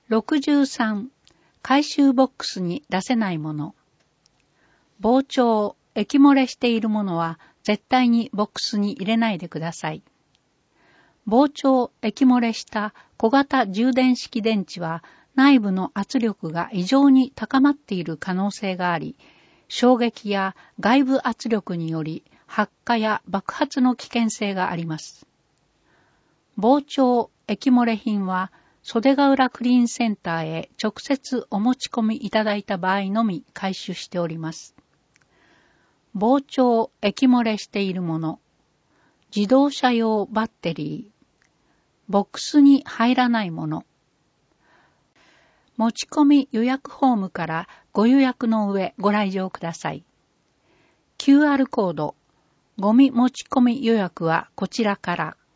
63、回収ボックスに出せないもの。膨張、液漏れしているものは絶対にボックスに入れないでください。膨張、液漏れした小型充電式電池は内部の圧力が異常に高まっている可能性があり、衝撃や外部圧力により発火や爆発の危険性があります。膨張、液漏れ品は袖ヶ浦クリーンセンターへ直接お持ち込みいただいた場合のみ回収しております。膨張、液漏れしているもの、自動車用バッテリー、ボックスに入らないもの。持ち込み予約フォームからご予約の上ご来場ください。QR コード、ゴミ持ち込み予約はこちらから。